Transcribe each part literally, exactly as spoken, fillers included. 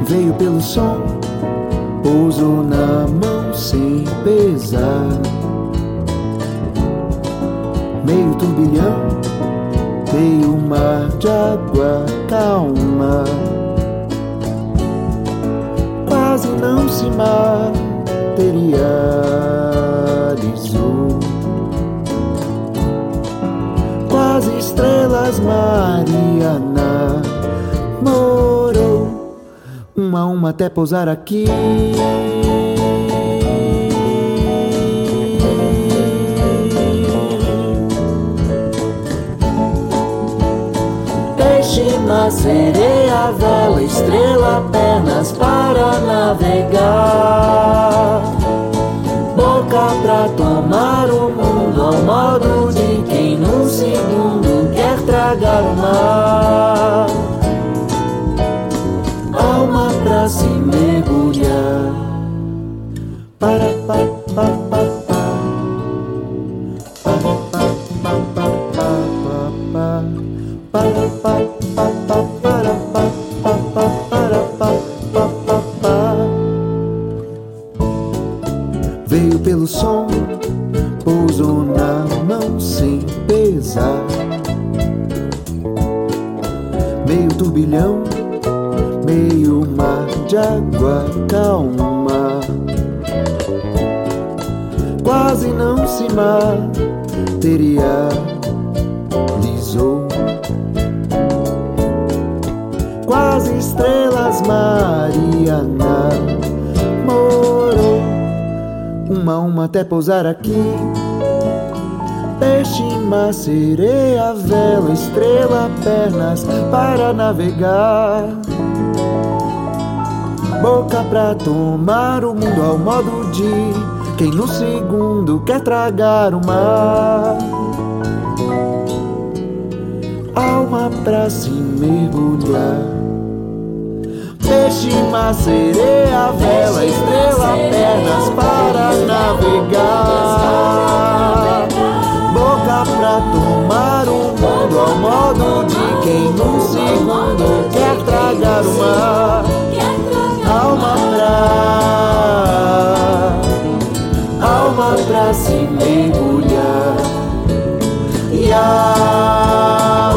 Veio pelo som, pousou na mão sem pesar. Meio turbilhão, meio mar de água calma. Quase não se materializou. Quase estrelas Mariana. Morou uma a uma até pousar aqui. Peixe, mar, sereia, vela, estrela, pernas para navegar. Boca pra tomar o mundo ao modo de quem num segundo quer tragar o mar. Alma pra se mergulhar. Para, pa, pa, pa, pa. Para, pa, pa, pa, pa, pa. Para, pa, pa, pa, para, pa, pa, pa, para, pa, pa, pa, pa. Veio pelo som, pousou na mão sem pesar. Meio turbilhão, meio mar de água calma. Quase não se materializou. Quase estrelas Mariana. Morou uma a uma até pousar aqui. Peixe, mar, sereia, vela, estrela, pernas para navegar. Boca pra tomar o mundo ao modo de quem no segundo quer tragar o mar. Alma pra se mergulhar. Peixe, mar, sereia, vela, estrela, pernas para navegar. Boca pra tomar o mundo ao modo de quem num segundo quer tragar o mar. Alma pra, alma pra se mergulhar. E a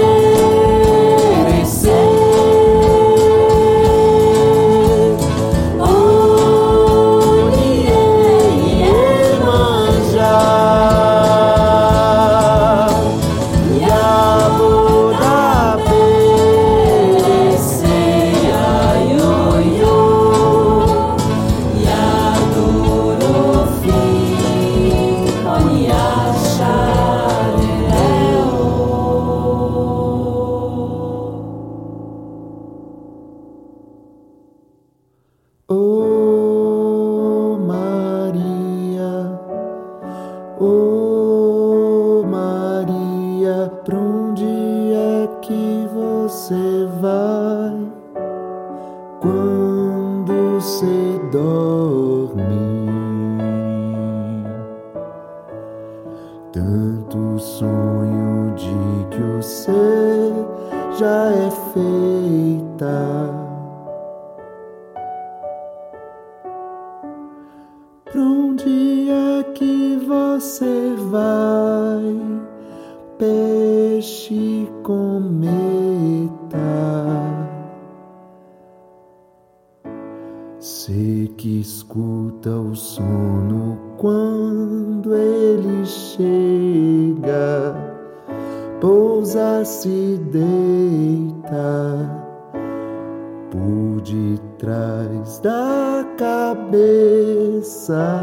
oh Maria, pra onde é que você vai quando você dorme? Tanto sonho de que você já é feita. Pra onde é que você vai, peixe cometa? Sei que escuta o sono quando ele chega, pousa, se deita por detrás da cabeça.